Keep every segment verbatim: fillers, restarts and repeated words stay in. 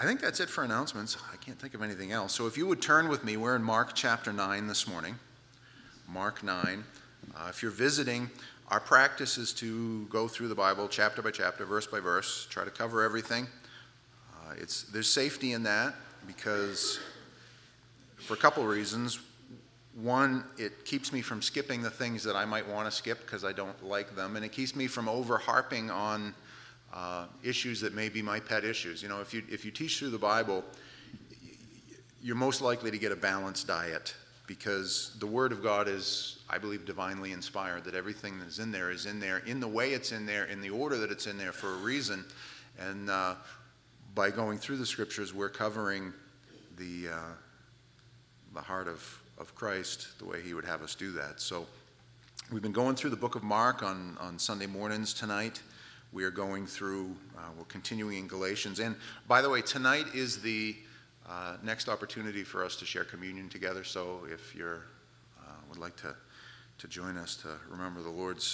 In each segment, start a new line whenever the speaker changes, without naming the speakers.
I think that's it for announcements. I can't think of anything else. So if you would turn with me, we're in Mark chapter nine this morning. Mark nine. Uh, if you're visiting, our practice is to go through the Bible chapter by chapter, verse by verse, try to cover everything. Uh, it's there's safety in that because for a couple of reasons. One, it keeps me from skipping the things that I might want to skip because I don't like them, and it keeps me from over-harping on uh, issues that may be my pet issues. You know, if you if you teach through the Bible, you're most likely to get a balanced diet because the Word of God is, I believe, divinely inspired, that everything that's in there is in there in the way it's in there, in the order that it's in there for a reason. And uh, by going through the Scriptures, we're covering the uh, the heart of, of Christ the way He would have us do that. So we've been going through the book of Mark on, on Sunday mornings tonight. We are going through, uh, we're continuing in Galatians. And by the way, tonight is the uh, next opportunity for us to share communion together. So if you uh, would like to, to join us to remember the Lord's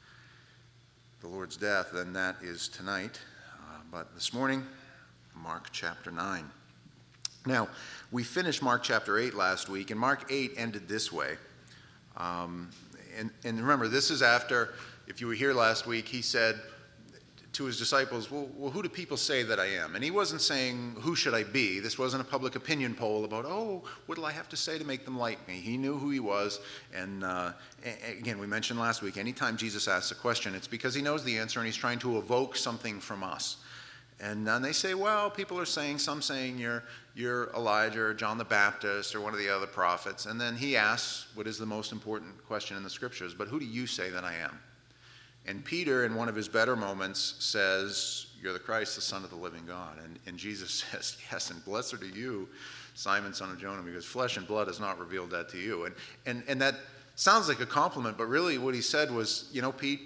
the Lord's death, then that is tonight. Uh, but this morning, Mark chapter nine. Now, we finished Mark chapter eight last week, and Mark eight ended this way. Um, and, and remember, this is after, if you were here last week, he said to his disciples, well, well, who do people say that I am? And he wasn't saying, who should I be? This wasn't a public opinion poll about, oh, what do I have to say to make them like me? He knew who he was. And uh, again, we mentioned last week, anytime Jesus asks a question, it's because he knows the answer and he's trying to evoke something from us. And then they say, well, people are saying, some saying you're you're Elijah or John the Baptist or one of the other prophets. And then he asks what is the most important question in the Scriptures, but who do you say that I am? And Peter, in one of his better moments, says, you're the Christ, the Son of the living God. And, and Jesus says, yes, and blessed are you, Simon, son of Jonah, because flesh and blood has not revealed that to you. And, and, and that sounds like a compliment, but really what he said was, you know, Pete,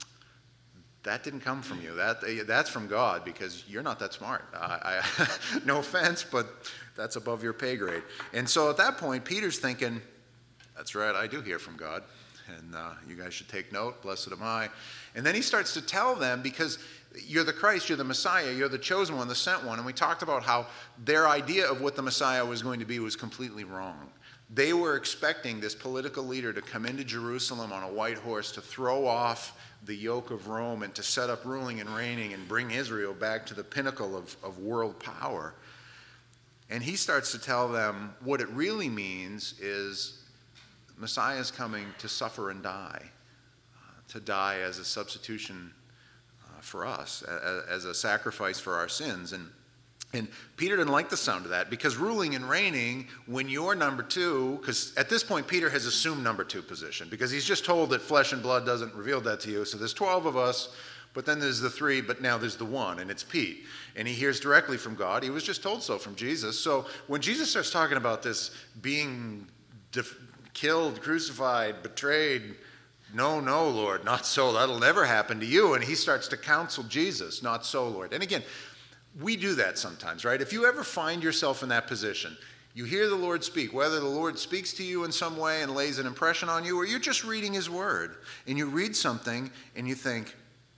that didn't come from you. That that's from God because you're not that smart. I, I, no offense, but that's above your pay grade. And so at that point, Peter's thinking, that's right, I do hear from God. And uh, you guys should take note. Blessed am I. And then he starts to tell them, because you're the Christ, you're the Messiah, you're the chosen one, the sent one. And we talked about how their idea of what the Messiah was going to be was completely wrong. They were expecting this political leader to come into Jerusalem on a white horse to throw off the yoke of Rome and to set up ruling and reigning and bring Israel back to the pinnacle of, of world power. And he starts to tell them what it really means is Messiah is coming to suffer and die, uh, to die as a substitution uh, for us, a, as a sacrifice for our sins. And And Peter didn't like the sound of that because ruling and reigning, when you're number two, because at this point Peter has assumed number two position because he's just told that flesh and blood doesn't reveal that to you. So there's twelve of us, but then there's the three, but now there's the one, and it's Pete. And he hears directly from God. He was just told so from Jesus. So when Jesus starts talking about this being def- killed, crucified, betrayed, no, no, Lord, not so. That'll never happen to you. And he starts to counsel Jesus, not so, Lord. And again, we do that sometimes, right? If you ever find yourself in that position, you hear the Lord speak, whether the Lord speaks to you in some way and lays an impression on you, or you're just reading his word, and you read something and you think,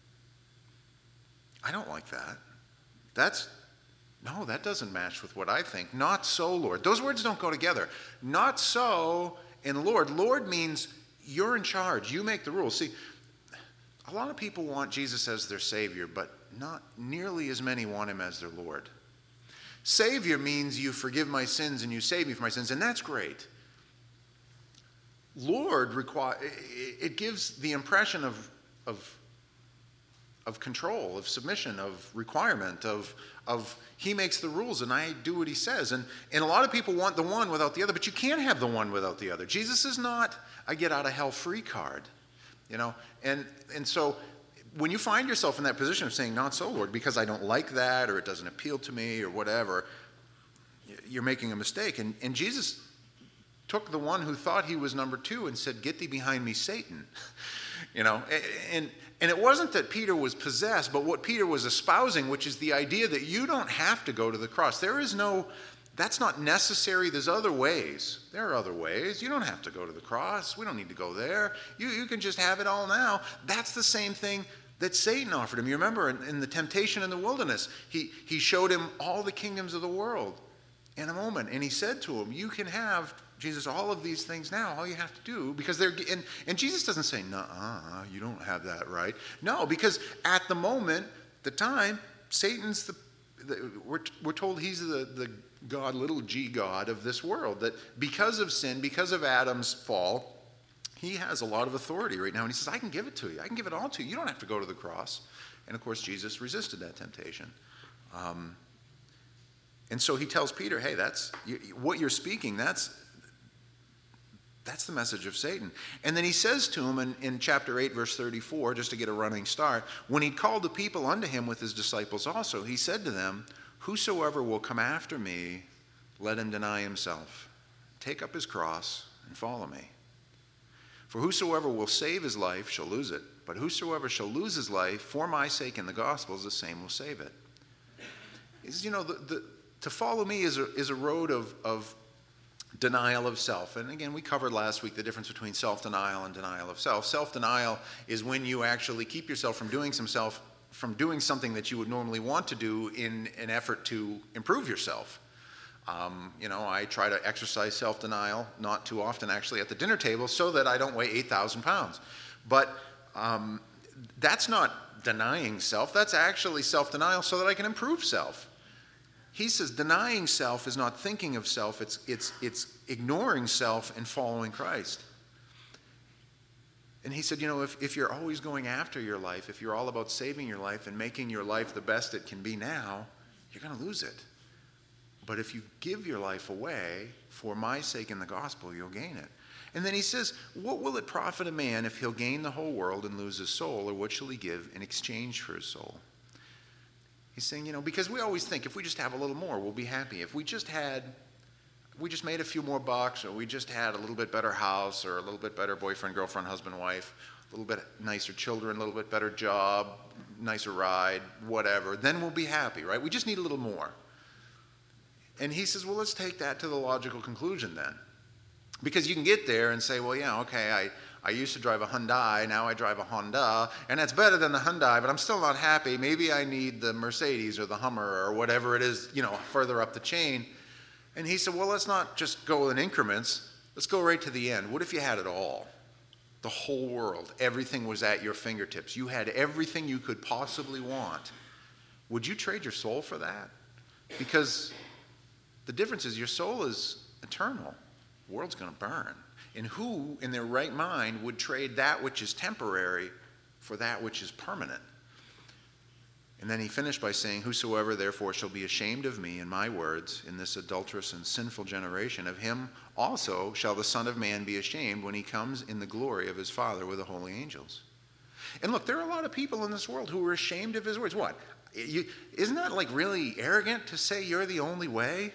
I don't like that. That's, no, that doesn't match with what I think. Not so, Lord. Those words don't go together. Not so and Lord. Lord means you're in charge. You make the rules. See, a lot of people want Jesus as their Savior, but not nearly as many want him as their Lord. Savior means you forgive my sins and you save me from my sins, and that's great. Lord require it gives the impression of of of control, of submission, of requirement, of of he makes the rules and I do what he says. And and a lot of people want the one without the other, but you can't have the one without the other. Jesus is not a get out of hell free card, you know. And and so when you find yourself in that position of saying, not so, Lord, because I don't like that or it doesn't appeal to me or whatever, you're making a mistake. And, and Jesus took the one who thought he was number two and said, get thee behind me, Satan. You know, and, and it wasn't that Peter was possessed, but what Peter was espousing, which is the idea that you don't have to go to the cross. There is no, that's not necessary. There's other ways. There are other ways. You don't have to go to the cross. We don't need to go there. You, you can just have it all now. That's the same thing that Satan offered him. You remember in, in the temptation in the wilderness, he, he showed him all the kingdoms of the world in a moment. And he said to him, you can have, Jesus, all of these things now. All you have to do, because they're, and, and Jesus doesn't say, nuh-uh, you don't have that right. No, because at the moment, the time, Satan's the, the we're, we're told he's the, the God, little g God of this world. That because of sin, because of Adam's fall, he has a lot of authority right now. And he says, I can give it to you. I can give it all to you. You don't have to go to the cross. And of course, Jesus resisted that temptation. Um, and so he tells Peter, hey, that's you, what you're speaking, that's That's the message of Satan. And then he says to him in, in chapter eight, verse thirty-four, just to get a running start, when he called the people unto him with his disciples also, he said to them, whosoever will come after me, let him deny himself, take up his cross, and follow me. For whosoever will save his life shall lose it, but whosoever shall lose his life for my sake in the gospel, the same will save it. He says, you know, the, the, to follow me is a, is a road of, of denial of self. And again, we covered last week the difference between self-denial and denial of self. Self-denial is when you actually keep yourself from doing some self, from doing something that you would normally want to do in an effort to improve yourself. Um, you know, I try to exercise self-denial, not too often actually, at the dinner table so that I don't weigh eight thousand pounds. But um, that's not denying self. That's actually self-denial so that I can improve self. He says denying self is not thinking of self, it's, it's, it's ignoring self and following Christ. And he said, you know, if, if you're always going after your life, if you're all about saving your life and making your life the best it can be now, you're going to lose it. But if you give your life away for my sake in the gospel, you'll gain it. And then he says, what will it profit a man if he'll gain the whole world and lose his soul, or what shall he give in exchange for his soul? He's saying, you know, because we always think if we just have a little more, we'll be happy. If we just had, we just made a few more bucks, or we just had a little bit better house, or a little bit better boyfriend, girlfriend, husband, wife, a little bit nicer children, a little bit better job, nicer ride, whatever, then we'll be happy, right? We just need a little more. And he says, well, let's take that to the logical conclusion then. Because you can get there and say, well, yeah, okay, I, I used to drive a Hyundai, now I drive a Honda, and that's better than the Hyundai, but I'm still not happy. Maybe I need the Mercedes or the Hummer or whatever it is, you know, further up the chain. And he said, well, let's not just go in increments. Let's go right to the end. What if you had it all? The whole world. Everything was at your fingertips. You had everything you could possibly want. Would you trade your soul for that? Because the difference is your soul is eternal. The world's going to burn. And who in their right mind would trade that which is temporary for that which is permanent? And then he finished by saying, whosoever therefore shall be ashamed of me and my words in this adulterous and sinful generation, of him also shall the Son of Man be ashamed when he comes in the glory of his Father with the holy angels. And look, there are a lot of people in this world who are ashamed of his words. What? You, isn't that like really arrogant to say you're the only way?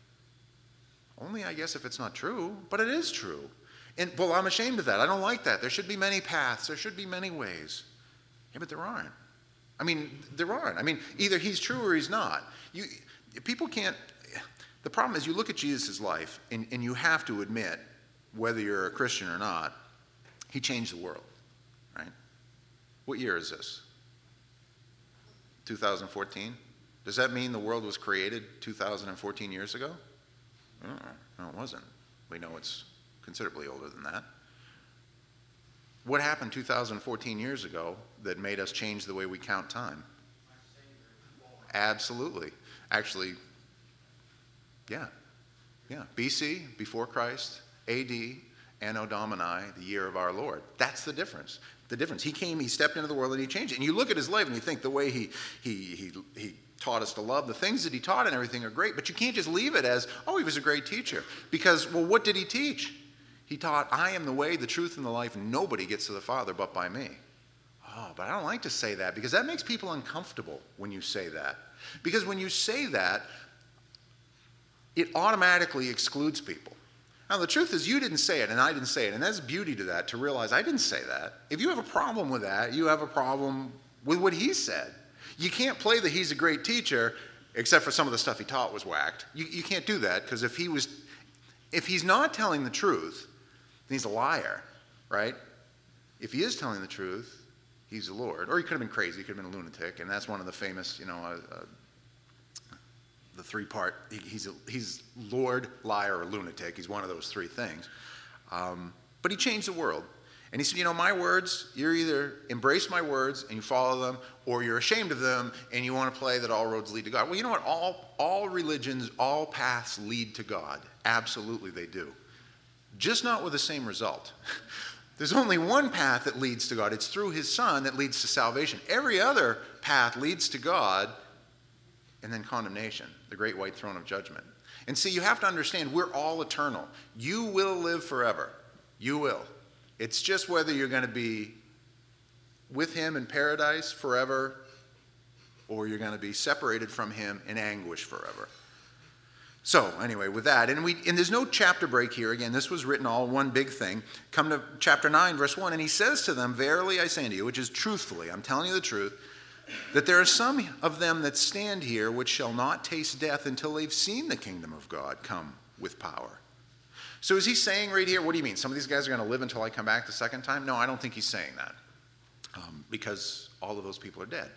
Only, I guess, if it's not true, but it is true. And, well, I'm ashamed of that. I don't like that. There should be many paths. There should be many ways. Yeah, but there aren't. I mean, there aren't. I mean, either he's true or he's not. You, people can't, the problem is you look at Jesus' life, and, and you have to admit, whether you're a Christian or not, he changed the world, right? What year is this? two thousand fourteen? Does that mean the world was created two thousand fourteen years ago? Oh, no, it wasn't. We know it's considerably older than that. What happened two thousand fourteen years ago that made us change the way we count time? Absolutely. Actually, yeah. Yeah. B C, before Christ, A D, Anno Domini, the year of our Lord. That's the difference. The difference. He came, he stepped into the world, and he changed it. And you look at his life and you think the way he he he he taught us to love, the things that he taught and everything are great, but you can't just leave it as, oh, he was a great teacher. Because, well, what did he teach? He taught, I am the way, the truth, and the life. Nobody gets to the Father but by me. Oh, but I don't like to say that because that makes people uncomfortable when you say that. Because when you say that, it automatically excludes people. Now, the truth is you didn't say it and I didn't say it, and there's beauty to that, to realize I didn't say that. If you have a problem with that, you have a problem with what he said. You can't play that he's a great teacher, except for some of the stuff he taught was whacked. You, you can't do that, because if he was, if he's not telling the truth, then he's a liar, right? If he is telling the truth, he's the Lord. Or he could have been crazy, he could have been a lunatic, and that's one of the famous, you know, uh, uh, the three-part, he, he's, a, he's Lord, liar, or lunatic. He's one of those three things. Um, but he changed the world. And he said, you know, my words, you're either embrace my words and you follow them, or you're ashamed of them and you want to play that all roads lead to God. Well, you know what? All, all religions, all paths lead to God. Absolutely they do. Just not with the same result. There's only one path that leads to God. It's through his Son that leads to salvation. Every other path leads to God and then condemnation, the great white throne of judgment. And see, you have to understand, we're all eternal. You will live forever. You will. It's just whether you're going to be with him in paradise forever or you're going to be separated from him in anguish forever. So, anyway, with that, and we and there's no chapter break here. Again, this was written all one big thing. Come to chapter nine, verse one, and he says to them, verily I say unto you, which is truthfully, I'm telling you the truth, that there are some of them that stand here which shall not taste death until they've seen the kingdom of God come with power. So is he saying right here, what do you mean? Some of these guys are going to live until I come back the second time? No, I don't think he's saying that, um, because all of those people are dead.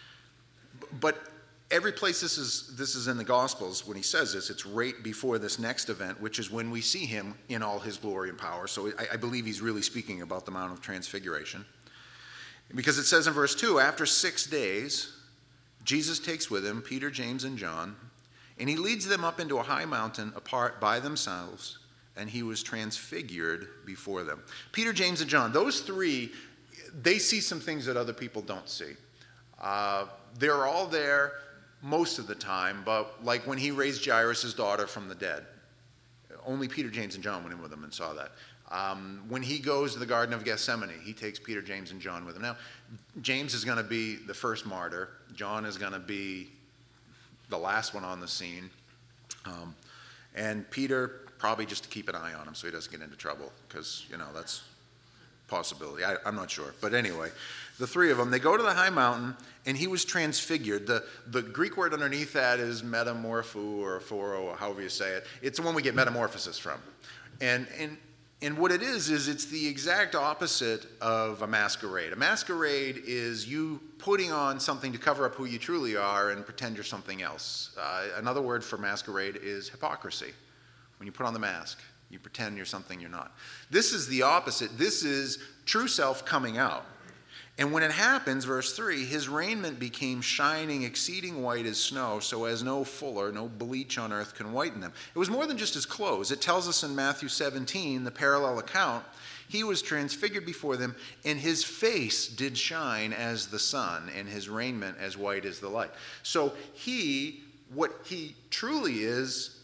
But every place this is this is in the Gospels, when he says this, it's right before this next event, which is when we see him in all his glory and power. So I, I believe he's really speaking about the Mount of Transfiguration. Because it says in verse two, after six days, Jesus takes with him Peter, James, and John, and he leads them up into a high mountain apart by themselves, and he was transfigured before them. Peter, James, and John, those three, they see some things that other people don't see. Uh, they're all there most of the time, but like when he raised Jairus' daughter from the dead, only Peter, James, and John went in with him and saw that. Um, when he goes to the Garden of Gethsemane, he takes Peter, James, and John with him. Now, James is going to be the first martyr. John is going to be the last one on the scene. Um, and Peter, probably just to keep an eye on him so he doesn't get into trouble, because, you know, that's a possibility. I, I'm not sure. But anyway, the three of them, they go to the high mountain, and he was transfigured. The, the Greek word underneath that is metamorpho or phoro, or however you say it. It's the one we get metamorphosis from. And, and, and what it is, is it's the exact opposite of a masquerade. A masquerade is you putting on something to cover up who you truly are and pretend you're something else. Uh, another word for masquerade is hypocrisy. When you put on the mask, you pretend you're something you're not. This is the opposite. This is true self coming out. And when it happens, verse three, his raiment became shining, exceeding white as snow, so as no fuller, no bleach on earth can whiten them. It was more than just his clothes. It tells us in Matthew seventeen, the parallel account, he was transfigured before them, and his face did shine as the sun, and his raiment as white as the light. So he, what he truly is,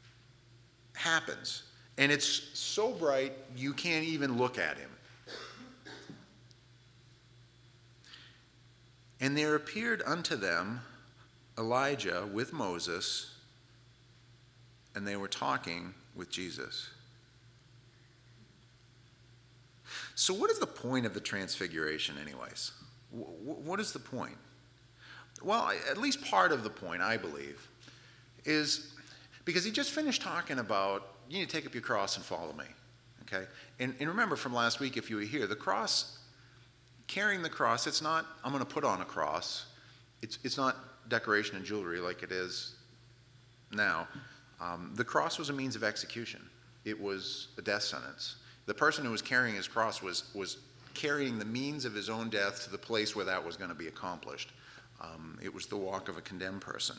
happens. And it's so bright, you can't even look at him. And there appeared unto them Elijah with Moses, and they were talking with Jesus. So what is the point of the transfiguration anyways? What is the point? Well, at least part of the point, I believe, is because he just finished talking about, you need to take up your cross and follow me. Okay? And, and remember from last week, if you were here, the cross, carrying the cross, it's not, I'm going to put on a cross. It's, it's not decoration and jewelry like it is now. Um, the cross was a means of execution. It was a death sentence. The person who was carrying his cross was, was carrying the means of his own death to the place where that was going to be accomplished. Um, it was the walk of a condemned person.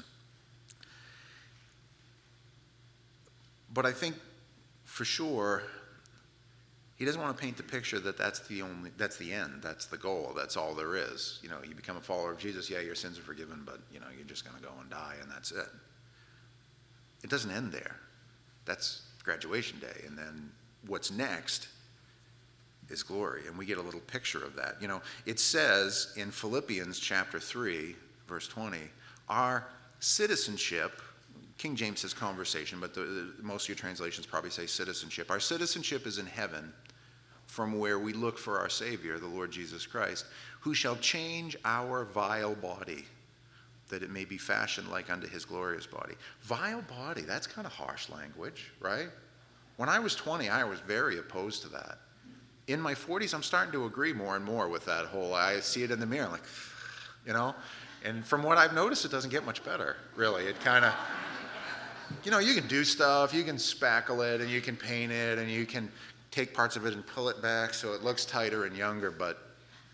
But I think for sure, he doesn't want to paint the picture that that's the only, that's the end, that's the goal, that's all there is. You know, you become a follower of Jesus, yeah, your sins are forgiven, but, you know, you're just going to go and die, and that's it. It doesn't end there. That's graduation day, and then what's next is glory, and we get a little picture of that. You know, it says in Philippians chapter three, verse twenty, our citizenship, King James says conversation, but the, the, most of your translations probably say citizenship. Our citizenship is in heaven, from where we look for our Savior, the Lord Jesus Christ, who shall change our vile body, that it may be fashioned like unto his glorious body. Vile body, that's kind of harsh language, right? When I was twenty, I was very opposed to that. in my forties, I'm starting to agree more and more with that whole, I see it in the mirror, like, you know, and from what I've noticed, it doesn't get much better, really. It kind of, you know, you can do stuff, you can spackle it, and you can paint it, and you can take parts of it and pull it back so it looks tighter and younger, but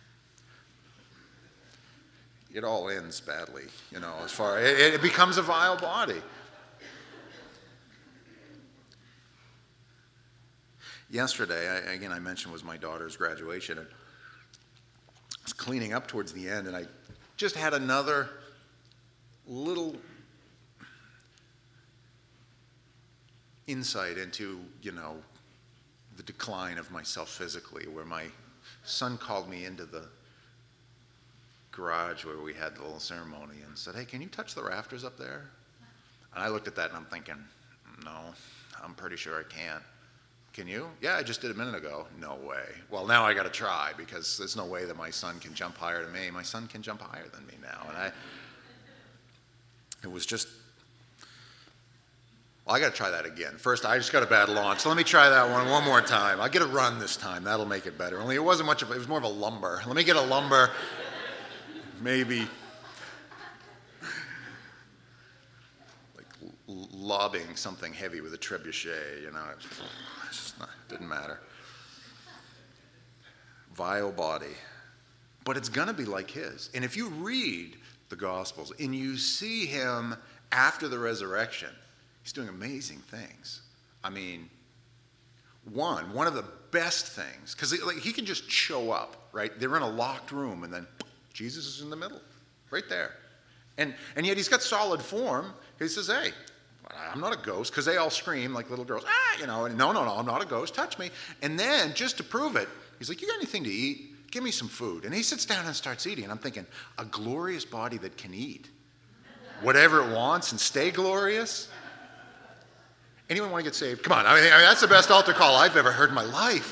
it all ends badly, you know, as far, it, it becomes a vile body. Yesterday, I, again, I mentioned was my daughter's graduation, and I was cleaning up towards the end, and I just had another little insight into, you know, the decline of myself physically, where my son called me into the garage where we had the little ceremony and said, "Hey, can you touch the rafters up there?" And I looked at that and I'm thinking, no, I'm pretty sure I can't. Can you? Yeah, I just did a minute ago. No way. Well, now I got to try, because there's no way that my son can jump higher than me. My son can jump higher than me now. And I, it was just, well, I got to try that again. First, I just got a bad launch, so let me try that one one more time. I'll get a run this time. That'll make it better. Only it wasn't much of, it was more of a lumber. Let me get a lumber, maybe. Lobbing something heavy with a trebuchet, you know, it just not, didn't matter. Vile body. But it's going to be like his. And if you read the Gospels and you see him after the resurrection, he's doing amazing things. I mean, one, one of the best things, because like, he can just show up, right? They're in a locked room, and then Jesus is in the middle, right there. And, and yet he's got solid form. He says, "Hey, I'm not a ghost," because they all scream like little girls, ah, you know, and no, no, no, I'm not a ghost, touch me. And then, just to prove it, he's like, "You got anything to eat? Give me some food." And he sits down and starts eating. And I'm thinking, a glorious body that can eat whatever it wants and stay glorious? Anyone want to get saved? Come on, I mean, I mean that's the best altar call I've ever heard in my life.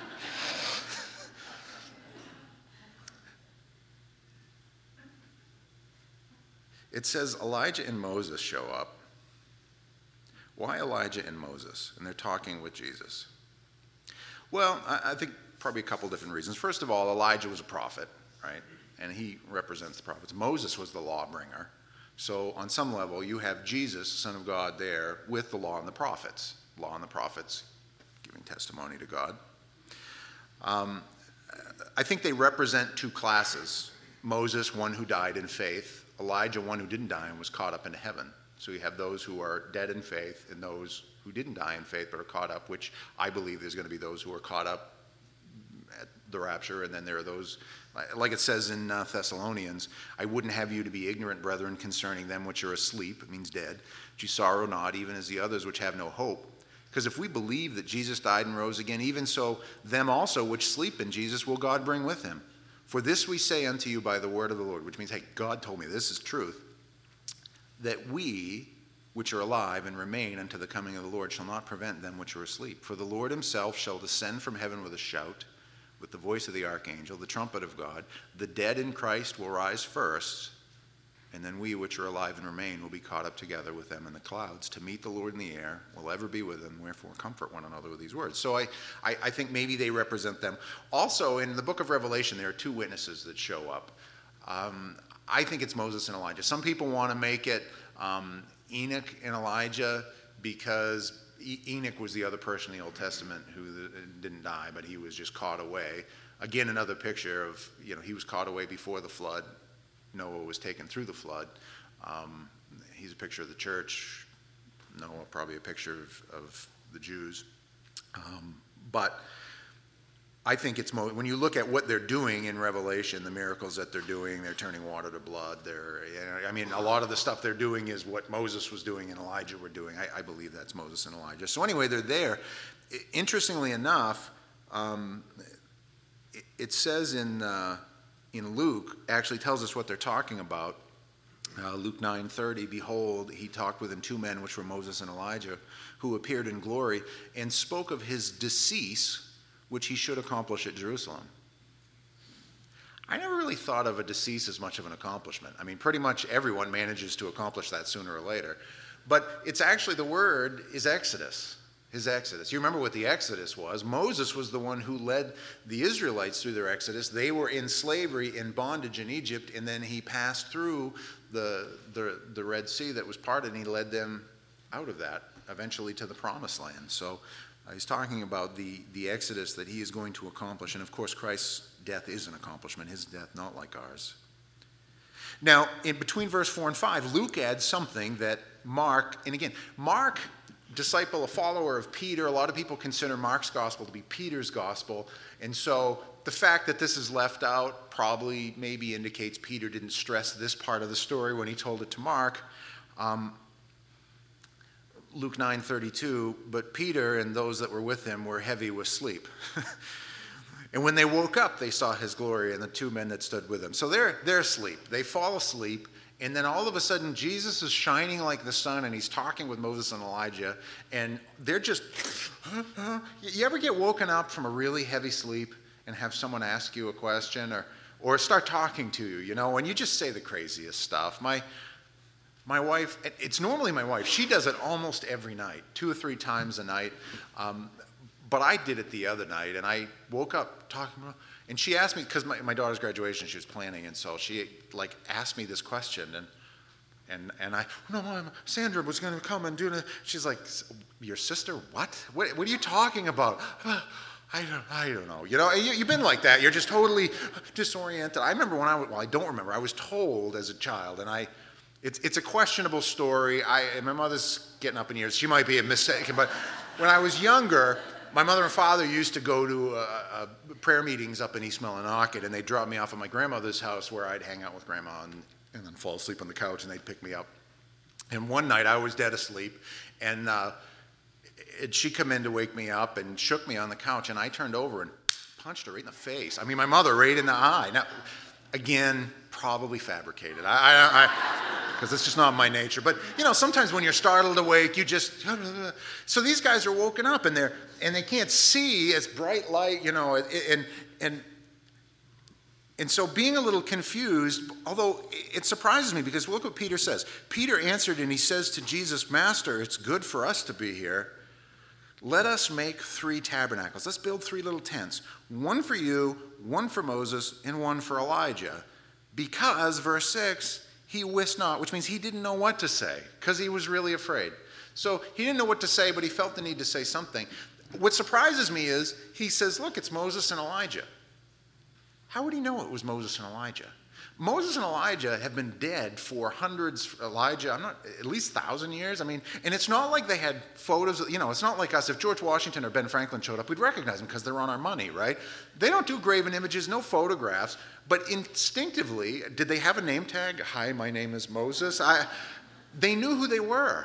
It says Elijah and Moses show up. Why Elijah and Moses? And they're talking with Jesus. Well, I, I think probably a couple different reasons. First of all, Elijah was a prophet, right? And he represents the prophets. Moses was the lawbringer. So on some level, you have Jesus, the Son of God, there with the law and the prophets. Law and the prophets giving testimony to God. Um, I think they represent two classes. Moses, one who died in faith. Elijah, one who didn't die and was caught up into heaven. So you have those who are dead in faith and those who didn't die in faith but are caught up, which I believe there's going to be those who are caught up at the rapture, and then there are those, like it says in uh, Thessalonians, "I wouldn't have you to be ignorant, brethren, concerning them which are asleep," it means dead, "but you sorrow not, even as the others which have no hope. Because if we believe that Jesus died and rose again, even so them also which sleep in Jesus will God bring with him. For this we say unto you by the word of the Lord," which means, hey, God told me this is truth, "that we which are alive and remain unto the coming of the Lord shall not prevent them which are asleep. For the Lord himself shall descend from heaven with a shout, with the voice of the archangel, the trumpet of God. The dead in Christ will rise first, and then we which are alive and remain will be caught up together with them in the clouds to meet the Lord in the air. We'll ever be with them. Wherefore comfort one another with these words." So I, I, I think maybe they represent them. Also, in the book of Revelation, there are two witnesses that show up. Um, I think it's Moses and Elijah. Some people want to make it um, Enoch and Elijah, because e- Enoch was the other person in the Old Testament who didn't die, but he was just caught away. Again, another picture of, you know, he was caught away before the flood. Noah was taken through the flood. Um, he's a picture of the church. Noah, probably a picture of, of the Jews. Um, but I think it's mo- when you look at what they're doing in Revelation, the miracles that they're doing, they're turning water to blood. They're, you know, I mean, a lot of the stuff they're doing is what Moses was doing and Elijah were doing. I, I believe that's Moses and Elijah. So anyway, they're there. I, interestingly enough, um, it, it says in uh, in Luke, actually tells us what they're talking about. Uh, Luke nine thirty, "Behold, he talked with him two men, which were Moses and Elijah, who appeared in glory, and spoke of his decease, which he should accomplish at Jerusalem." I never really thought of a decease as much of an accomplishment. I mean, pretty much everyone manages to accomplish that sooner or later. But it's actually, the word is Exodus. his exodus. You remember what the exodus was. Moses was the one who led the Israelites through their exodus. They were in slavery, in bondage in Egypt, and then he passed through the, the, the Red Sea that was parted, and he led them out of that, eventually to the promised land. So uh, he's talking about the, the exodus that he is going to accomplish. And of course, Christ's death is an accomplishment, his death not like ours. Now, in between verse four and five, Luke adds something that Mark, and again, Mark, disciple, a follower of Peter, a lot of people consider Mark's gospel to be Peter's gospel, and so the fact that this is left out probably maybe indicates Peter didn't stress this part of the story when he told it to Mark. Um, Luke nine thirty-two, but Peter and those that were with him were heavy with sleep. And when they woke up, they saw his glory and the two men that stood with him. So they're, they're asleep. They fall asleep. And then all of a sudden, Jesus is shining like the sun, and he's talking with Moses and Elijah. And they're just, you ever get woken up from a really heavy sleep and have someone ask you a question or, or start talking to you, you know, and you just say the craziest stuff. My, my wife, it's normally my wife. She does it almost every night, two or three times a night. Um, But I did it the other night, and I woke up talking about, and she asked me, because my, my daughter's graduation, she was planning, and so she, like, asked me this question, and and and I, no, Mom, Sandra was going to come and do it. She's like, your sister, what? What, what are you talking about? I don't, I don't know. You know, you, you've been like that. You're just totally disoriented. I remember when I, well, I don't remember. I was told as a child, and I, it's it's a questionable story. I, and my mother's getting up in years. She might be a mistake, but when I was younger, my mother and father used to go to uh, uh, prayer meetings up in East Millinocket, and they'd drop me off at my grandmother's house where I'd hang out with Grandma and, and then fall asleep on the couch, and they'd pick me up. And one night I was dead asleep, and uh, it, she come in to wake me up and shook me on the couch, and I turned over and punched her right in the face. I mean, my mother right in the eye. Now, again, probably fabricated. I, because it's just not my nature. But you know, sometimes when you're startled awake, you just. So these guys are woken up and they're and they can't see. It's bright light, you know, and and and so being a little confused. Although it surprises me because look what Peter says. Peter answered and he says to Jesus, "Master, it's good for us to be here. Let us make three tabernacles. Let's build three little tents. One for you, one for Moses, and one for Elijah." Because, verse six, he wist not, which means he didn't know what to say, because he was really afraid. So he didn't know what to say, but he felt the need to say something. What surprises me is he says, look, it's Moses and Elijah. How would he know it was Moses and Elijah? Moses and Elijah have been dead for hundreds, Elijah, I'm not, at least a thousand years. I mean, and it's not like they had photos, you know, it's not like us. If George Washington or Ben Franklin showed up, we'd recognize them because they're on our money, right? They don't do graven images, no photographs, but instinctively, did they have a name tag? Hi, my name is Moses. I, they knew who they were.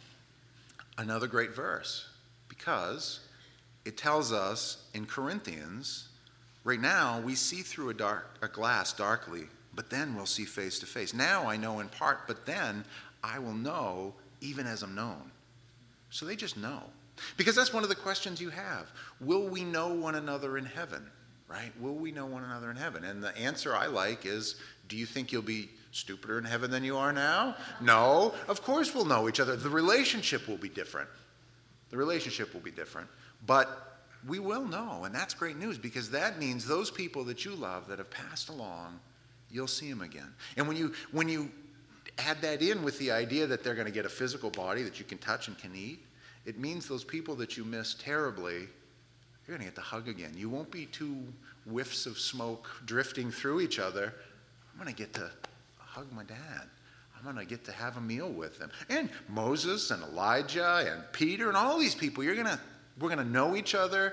Another great verse, because it tells us in Corinthians, right now we see through a, dark, a glass darkly, but then we'll see face to face. Now I know in part, but then I will know even as I'm known. So they just know. Because that's one of the questions you have. Will we know one another in heaven? Right? Will we know one another in heaven? And the answer I like is, do you think you'll be stupider in heaven than you are now? No. Of course we'll know each other. The relationship will be different. The relationship will be different. But we will know, and that's great news because that means those people that you love that have passed along, you'll see them again. And when you when you add that in with the idea that they're going to get a physical body that you can touch and can eat, it means those people that you miss terribly, you're going to get to hug again. You won't be two whiffs of smoke drifting through each other. I'm going to get to hug my dad. I'm going to get to have a meal with them. And Moses and Elijah and Peter and all these people, you're going to we're going to know each other,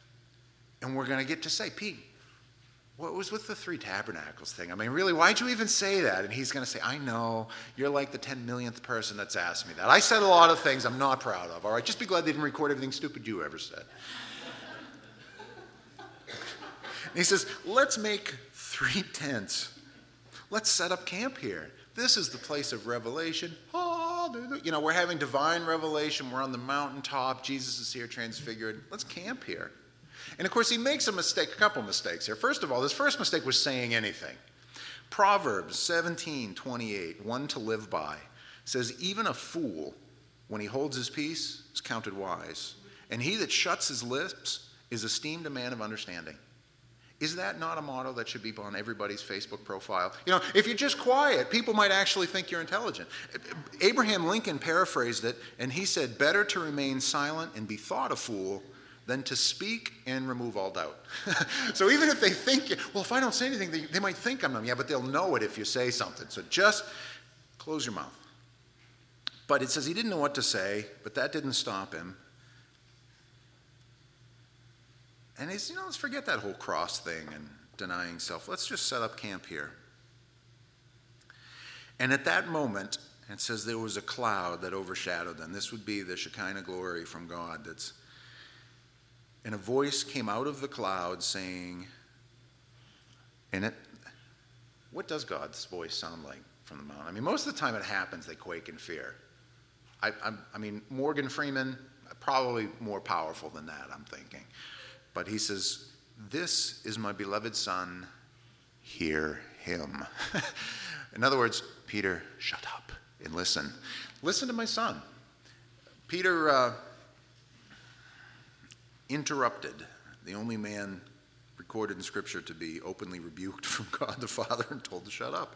and we're going to get to say, Pete, what was with the three tabernacles thing? I mean, really, why'd you even say that? And he's going to say, I know, you're like the ten millionth person that's asked me that. I said a lot of things I'm not proud of, all right? Just be glad they didn't record everything stupid you ever said. And he says, let's make three tents. Let's set up camp here. This is the place of revelation. Oh, you know, we're having divine revelation. We're on the mountaintop. Jesus is here transfigured. Let's camp here. And of course, he makes a mistake, a couple mistakes here. First of all, this first mistake was saying anything. Proverbs seventeen twenty-eight, one to live by, says, even a fool, when he holds his peace, is counted wise. and he that shuts his lips is esteemed a man of understanding. Is that not a motto that should be on everybody's Facebook profile? You know, if you're just quiet, people might actually think you're intelligent. Abraham Lincoln paraphrased it, and he said, better to remain silent and be thought a fool than to speak and remove all doubt. So even if they think, well, if I don't say anything, they, they might think I'm them. Yeah, but they'll know it if you say something. So just close your mouth. But it says he didn't know what to say, but that didn't stop him. And he's, you know, let's forget that whole cross thing and denying self. Let's just set up camp here. And at that moment, it says there was a cloud that overshadowed them. This would be the Shekinah glory from God. That's, and a voice came out of the cloud saying, and it, what does God's voice sound like from the mountain? I mean, most of the time it happens, they quake in fear. I, I, I mean, Morgan Freeman, probably more powerful than that, I'm thinking. But he says, this is my beloved son, hear him. In other words, Peter, shut up and listen. Listen to my son. Peter uh, interrupted the only man recorded in Scripture to be openly rebuked from God the Father and told to shut up.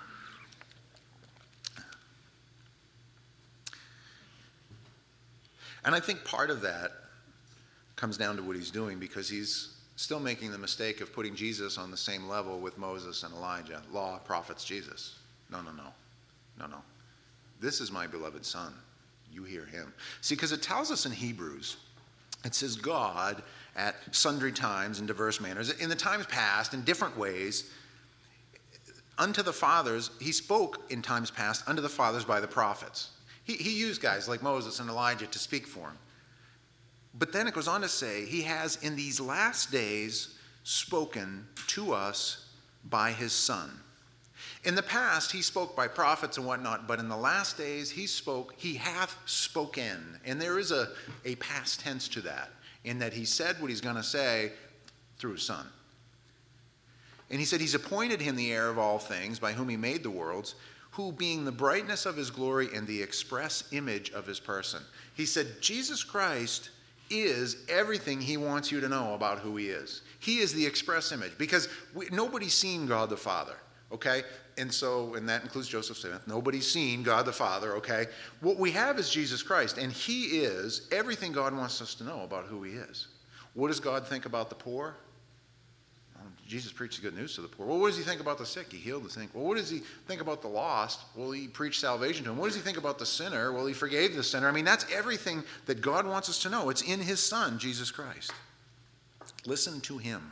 And I think part of that comes down to what he's doing, because he's still making the mistake of putting Jesus on the same level with Moses and Elijah. Law, prophets, Jesus. No, no, no. No, no. This is my beloved son. You hear him. See, because it tells us in Hebrews, it says God at sundry times in diverse manners, in the times past, in different ways, unto the fathers, he spoke in times past unto the fathers by the prophets. He, he used guys like Moses and Elijah to speak for him. But then it goes on to say, he has in these last days spoken to us by his son. In the past, he spoke by prophets and whatnot, but in the last days, he spoke, he hath spoken. And there is a, a past tense to that, in that he said what he's going to say through his son. And he said he's appointed him the heir of all things, by whom he made the worlds, who being the brightness of his glory and the express image of his person. He said, Jesus Christ is everything he wants you to know about who he is. He is the express image, because we, nobody's seen God the Father, okay? And so, and that includes Joseph Smith. Nobody's seen God the Father, okay? What we have is Jesus Christ, and he is everything God wants us to know about who he is. What does God think about the poor? Well, Jesus preached the good news to the poor. Well, what does he think about the sick? He healed the sick. Well, what does he think about the lost? Well, he preached salvation to him. What does he think about the sinner? Well, he forgave the sinner. I mean, that's everything that God wants us to know. It's in his son, Jesus Christ. Listen to him.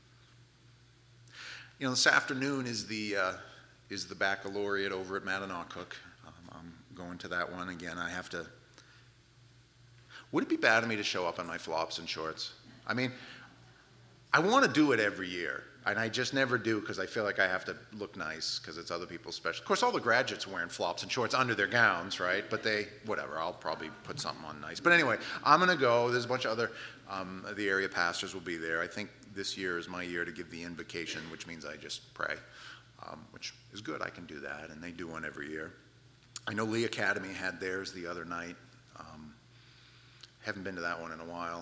You know, this afternoon is the uh, is the baccalaureate over at Mattanock. Um, I'm going to that one again. I have to. Would it be bad of me to show up in my flops and shorts? I mean, I want to do it every year, and I just never do, because I feel like I have to look nice because it's other people's special. Of course, all the graduates are wearing flops and shorts under their gowns, right? But they, whatever, I'll probably put something on nice. But anyway, I'm going to go. There's a bunch of other, um, the area pastors will be there. I think this year is my year to give the invocation, which means I just pray, um, which is good. I can do that, and they do one every year. I know Lee Academy had theirs the other night. Um, haven't been to that one in a while.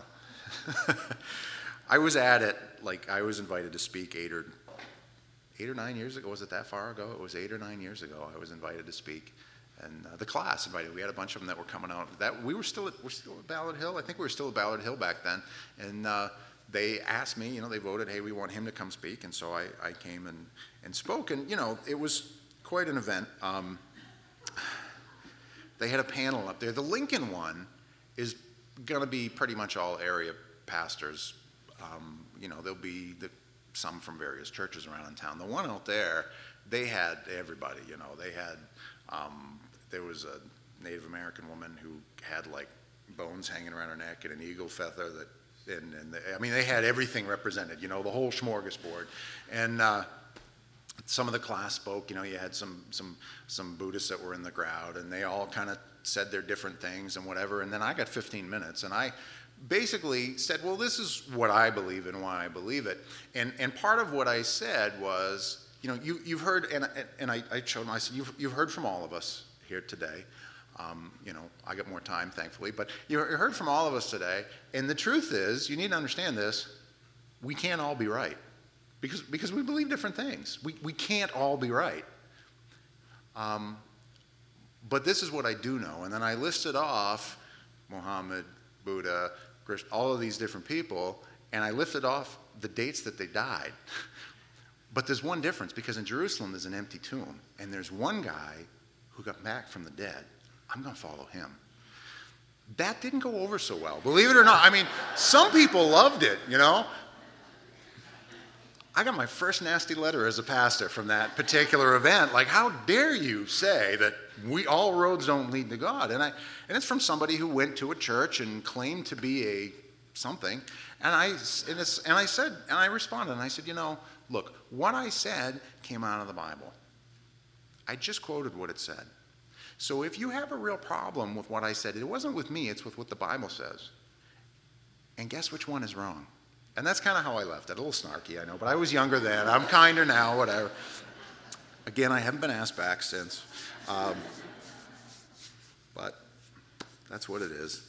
I was at it, like I was invited to speak eight or eight or nine years ago. Was it that far ago? It was eight or nine years ago. I was invited to speak, and uh, the class invited. We had a bunch of them that were coming out. That we were still at, we're still at Ballard Hill. I think we were still at Ballard Hill back then, and uh, they asked me. You know, they voted, hey, we want him to come speak, and so I, I came and and spoke, and you know, it was quite an event. Um, they had a panel up there. The Lincoln one is going to be pretty much all area pastors. Um, you know, there'll be the, some from various churches around in town. The one out there, they had everybody, you know. They had, um, there was a Native American woman who had, like, bones hanging around her neck and an eagle feather that, and, and they, I mean, they had everything represented, you know, the whole smorgasbord. And uh, some of the class spoke, you know, you had some, some, some Buddhists that were in the crowd, and they all kind of said their different things and whatever. And then I got fifteen minutes, and I basically said, well, this is what I believe and why I believe it. And and part of what I said was, you know, you, you've heard, and, and I, I showed them, I said, you've, you've heard from all of us here today. Um, you know, I got more time, thankfully. But you heard from all of us today. And the truth is, you need to understand this, we can't all be right. Because, because we believe different things. We, we can't all be right. Um, but this is what I do know. And then I listed off Muhammad, Buddha, Krishna, all of these different people, and I listed off the dates that they died. But there's one difference, because in Jerusalem there's an empty tomb, and there's one guy who got back from the dead. I'm going to follow him. That didn't go over so well, believe it or not. I mean, some people loved it, you know. I got my first nasty letter as a pastor from that particular event. Like, how dare you say that we all roads don't lead to God? And I and it's from somebody who went to a church and claimed to be a something. And I and, it's, and I said and I responded and I said, you know, look, what I said came out of the Bible. I just quoted what it said. So if you have a real problem with what I said, it wasn't with me, it's with what the Bible says. And guess which one is wrong? And that's kind of how I left it. A little snarky, I know, but I was younger then. I'm kinder now, whatever. Again, I haven't been asked back since. Um, but that's what it is.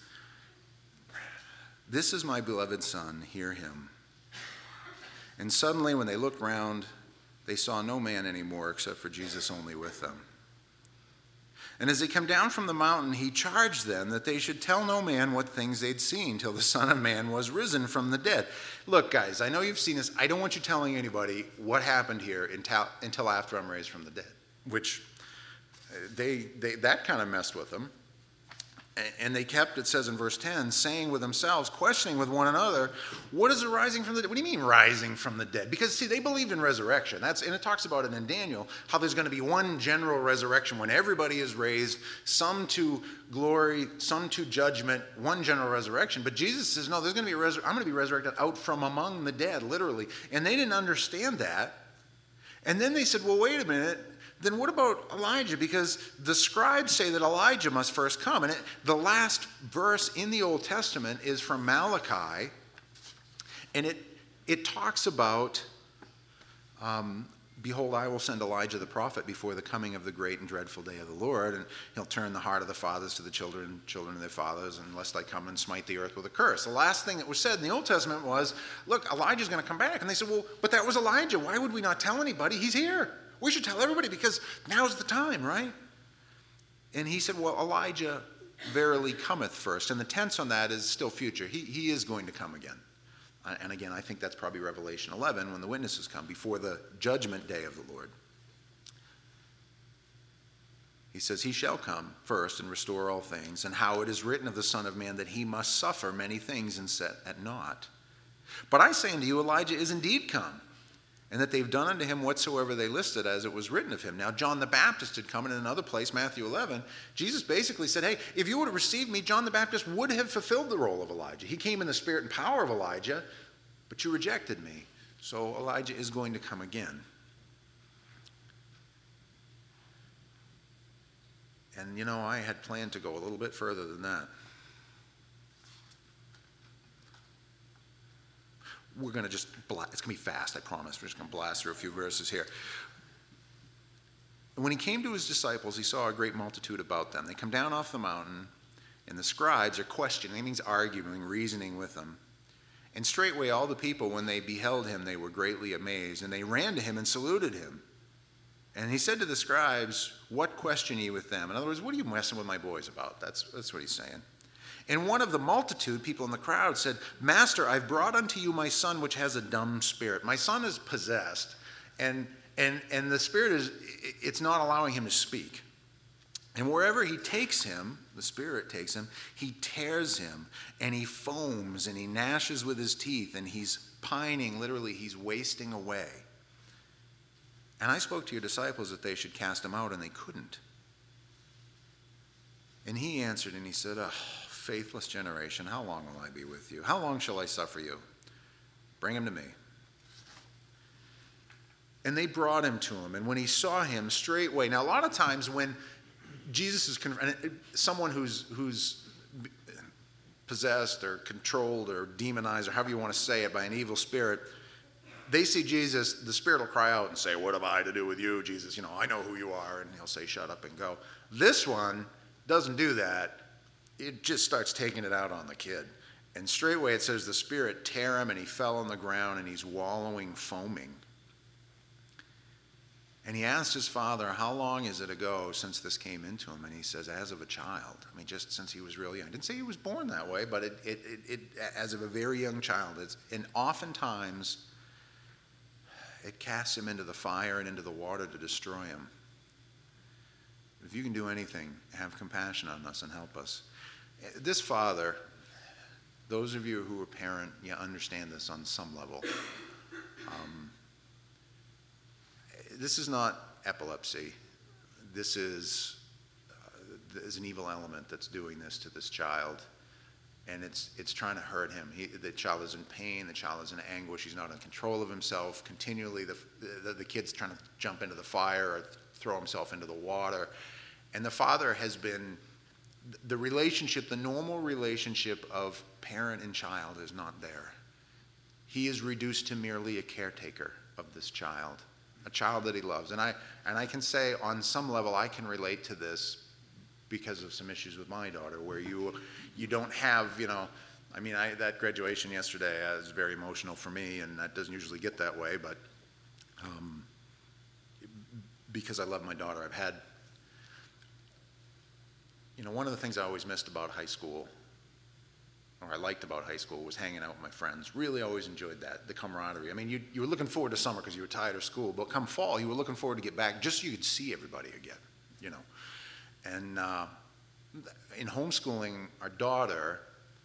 This is my beloved Son, hear him. And suddenly when they looked round, they saw no man anymore except for Jesus only with them. And as they come down from the mountain, he charged them that they should tell no man what things they'd seen till the Son of Man was risen from the dead. Look, guys, I know you've seen this. I don't want you telling anybody what happened here until, until after I'm raised from the dead, which they, they that kind of messed with them. And they kept, it says in verse ten, saying with themselves, questioning with one another, what is the rising from the dead? What do you mean rising from the dead? Because, see, they believed in resurrection. That's, and it talks about it in Daniel, how there's going to be one general resurrection when everybody is raised, some to glory, some to judgment, one general resurrection. But Jesus says, no, there's going to be a resur- I'm going to be resurrected out from among the dead, literally. And they didn't understand that. And then they said, well, wait a minute. Then what about Elijah? Because the scribes say that Elijah must first come. And it, the last verse in the Old Testament is from Malachi. And it, it talks about, um, behold, I will send Elijah the prophet before the coming of the great and dreadful day of the Lord. And he'll turn the heart of the fathers to the children, children to their fathers, unless I come and smite the earth with a curse. The last thing that was said in the Old Testament was, look, Elijah's going to come back. And they said, well, but that was Elijah. Why would we not tell anybody? He's here. We should tell everybody because now's the time, right? And he said, well, Elijah verily cometh first. And the tense on that is still future. He, he is going to come again. Uh, and again, I think that's probably Revelation eleven when the witnesses come before the judgment day of the Lord. He says, he shall come first and restore all things. And how it is written of the Son of Man that he must suffer many things and set at naught. But I say unto you, Elijah is indeed come, and that they've done unto him whatsoever they listed as it was written of him. Now, John the Baptist had come in another place, Matthew eleven. Jesus basically said, hey, if you would have received me, John the Baptist would have fulfilled the role of Elijah. He came in the spirit and power of Elijah, but you rejected me. So Elijah is going to come again. And, you know, I had planned to go a little bit further than that. We're going to just, blast, it's going to be fast, I promise. We're just going to blast through a few verses here. And when he came to his disciples, he saw a great multitude about them. They come down off the mountain, and the scribes are questioning, that means arguing, reasoning with them. And straightway all the people, when they beheld him, they were greatly amazed. And they ran to him and saluted him. And he said to the scribes, what question ye with them? In other words, what are you messing with my boys about? That's, that's what he's saying. And one of the multitude, people in the crowd, said, Master, I've brought unto you my son, which has a dumb spirit. My son is possessed, and, and, and the spirit is, it's not allowing him to speak. And wherever he takes him, the spirit takes him, he tears him, and he foams, and he gnashes with his teeth, and he's pining, literally, he's wasting away. And I spoke to your disciples that they should cast him out, and they couldn't. And he answered, and he said, oh, faithless generation, how long will I be with you? How long shall I suffer you? Bring him to me. And they brought him to him. And when he saw him straightway, now a lot of times when Jesus is, someone who's, who's possessed or controlled or demonized or however you want to say it by an evil spirit, they see Jesus, the spirit will cry out and say, what have I to do with you, Jesus? You know, I know who you are. And he'll say, shut up and go. This one, doesn't do that, it just starts taking it out on the kid. And straightway it says the Spirit tear him, and he fell on the ground, and he's wallowing, foaming. And he asked his father, how long is it ago since this came into him? And he says, as of a child. I mean, just since he was real young. I didn't say he was born that way, but it, it, it, it as of a very young child. It's, and oftentimes, it casts him into the fire and into the water to destroy him. If you can do anything, have compassion on us and help us. This father, those of you who are parent, you understand this on some level. Um, this is not epilepsy. This is, uh, there's an evil element that's doing this to this child. And it's it's trying to hurt him. He, the child is in pain. The child is in anguish. He's not in control of himself. Continually, the, the, the kid's trying to jump into the fire or throw himself into the water. And the father has been, the relationship, the normal relationship of parent and child is not there. He is reduced to merely a caretaker of this child, a child that he loves. And I and I can say on some level I can relate to this because of some issues with my daughter, where you you don't have, you know, I mean, I, that graduation yesterday was very emotional for me, and that doesn't usually get that way, but um, because I love my daughter, I've had, you know, one of the things I always missed about high school, or I liked about high school, was hanging out with my friends. Really always enjoyed that, the camaraderie. I mean, you, you were looking forward to summer because you were tired of school, but come fall, you were looking forward to get back just so you could see everybody again, you know. And uh, in homeschooling our daughter,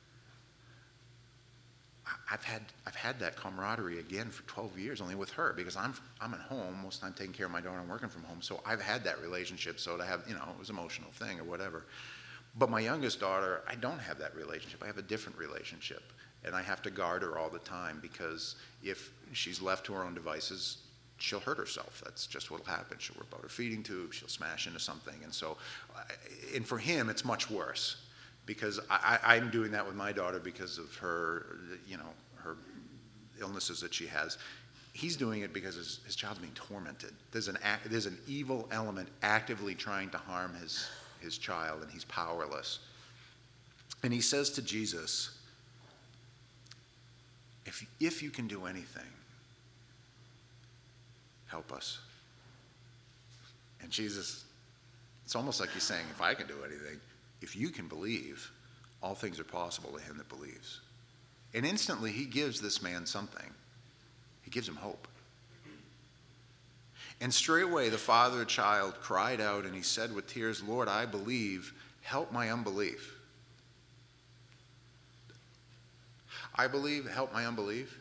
I've had I've had that camaraderie again for twelve years, only with her, because I'm I'm at home most of the time taking care of my daughter and working from home. So I've had that relationship. So to have, you know, it was an emotional thing or whatever. But my youngest daughter, I don't have that relationship. I have a different relationship, and I have to guard her all the time, because if she's left to her own devices, she'll hurt herself. That's just what'll happen. She'll rip out her feeding tube. She'll smash into something. And so, and for him, it's much worse, because I, I'm doing that with my daughter because of her, you know, her illnesses that she has. He's doing it because his, his child's being tormented. There's an act, there's an evil element actively trying to harm his his child, and he's powerless. And he says to Jesus, if if you can do anything, help us. And Jesus, it's almost like he's saying, if I can do anything, if you can believe, all things are possible to him that believes. And instantly he gives this man something. He gives him hope. And straightway the father child cried out, and he said with tears, Lord, I believe, help my unbelief. I believe, help my unbelief.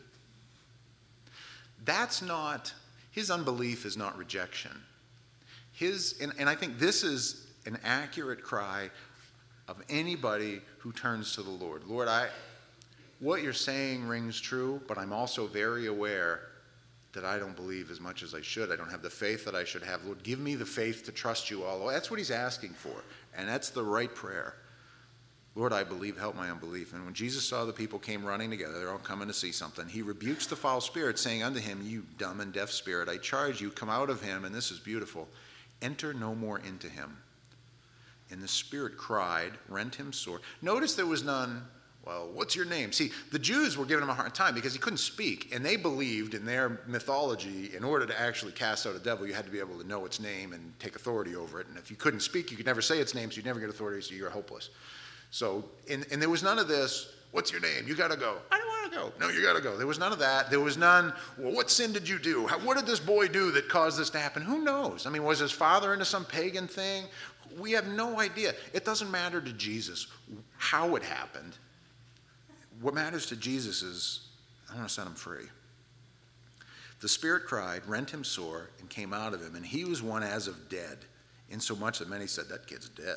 That's not, his unbelief is not rejection. His, and, and I think this is an accurate cry of anybody who turns to the Lord. Lord, I, what you're saying rings true, but I'm also very aware that I don't believe as much as I should. I don't have the faith that I should have. Lord, give me the faith to trust you all the way. That's what he's asking for, and that's the right prayer. Lord, I believe, help my unbelief. And when Jesus saw the people came running together, they're all coming to see something, he rebukes the foul spirit, saying unto him, you dumb and deaf spirit, I charge you, come out of him, and this is beautiful, enter no more into him. And the spirit cried, rent him sore. Notice there was none, well, what's your name? See, the Jews were giving him a hard time because he couldn't speak, and they believed in their mythology, in order to actually cast out a devil, you had to be able to know its name and take authority over it. And if you couldn't speak, you could never say its name, so you'd never get authority, so you're hopeless. So, and, and there was none of this, what's your name? You got to go. I don't want to go. No, you got to go. There was none of that. There was none, well, what sin did you do? How, what did this boy do that caused this to happen? Who knows? I mean, was his father into some pagan thing? We have no idea. It doesn't matter to Jesus how it happened. What matters to Jesus is, I want to set him free. The spirit cried, rent him sore, and came out of him, and he was one as of dead, insomuch that many said, that kid's dead.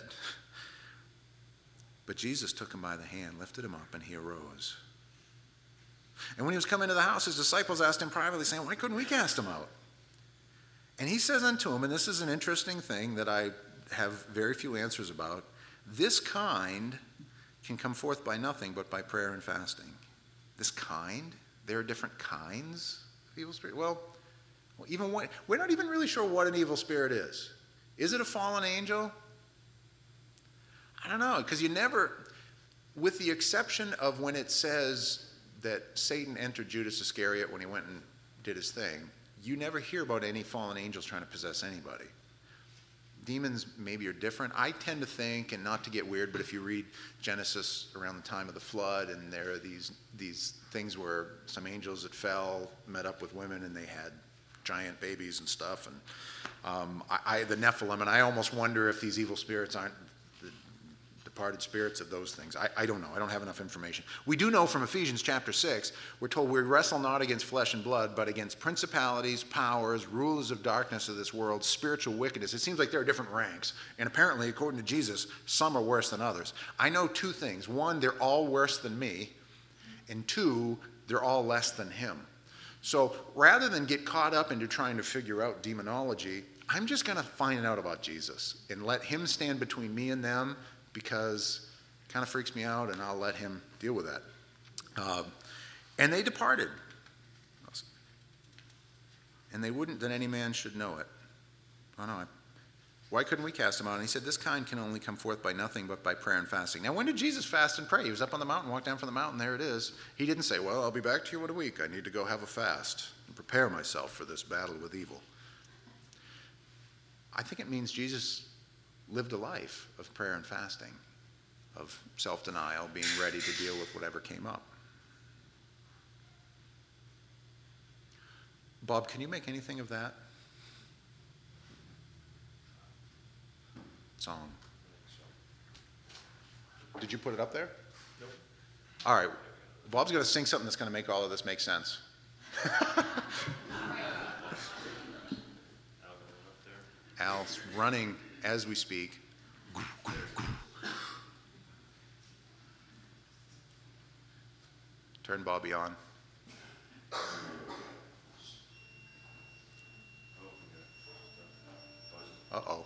But Jesus took him by the hand, lifted him up, and he arose. And when he was coming into the house, his disciples asked him privately, saying, why couldn't we cast him out? And he says unto him, and this is an interesting thing that I have very few answers about, this kind can come forth by nothing but by prayer and fasting. This kind? There are different kinds of evil spirit. Well, even what, we're not even really sure what an evil spirit is. Is it a fallen angel? I don't know, because you never, with the exception of when it says that Satan entered Judas Iscariot when he went and did his thing, you never hear about any fallen angels trying to possess anybody. Demons maybe are different. I tend to think, and not to get weird, but if you read Genesis around the time of the flood, and there are these these things where some angels that fell met up with women and they had giant babies and stuff, and um, I, I the Nephilim, and I almost wonder if these evil spirits aren't the departed spirits of those things. I, I don't know. I don't have enough information. We do know from Ephesians chapter six, we're told we wrestle not against flesh and blood, but against principalities, powers, rulers of darkness of this world, spiritual wickedness. It seems like there are different ranks, and apparently, according to Jesus, some are worse than others. I know two things. One, they're all worse than me, and two, they're all less than him. So rather than get caught up into trying to figure out demonology, I'm just going to find out about Jesus and let him stand between me and them, because it kind of freaks me out, and I'll let him deal with that. Uh, and they departed. And they wouldn't that any man should know it. Oh, no. Why couldn't we cast him out? And he said, this kind can only come forth by nothing but by prayer and fasting. Now, when did Jesus fast and pray? He was up on the mountain, walked down from the mountain, there it is. He didn't say, well, I'll be back to you in a week. I need to go have a fast and prepare myself for this battle with evil. I think it means Jesus lived a life of prayer and fasting, of self-denial, being ready to deal with whatever came up. Bob, can you make anything of that song? Did you put it up there?
Nope.
All right. Bob's going to sing something that's going to make all of this make sense. Al's running as we speak. Turn Bobby on. Uh-oh.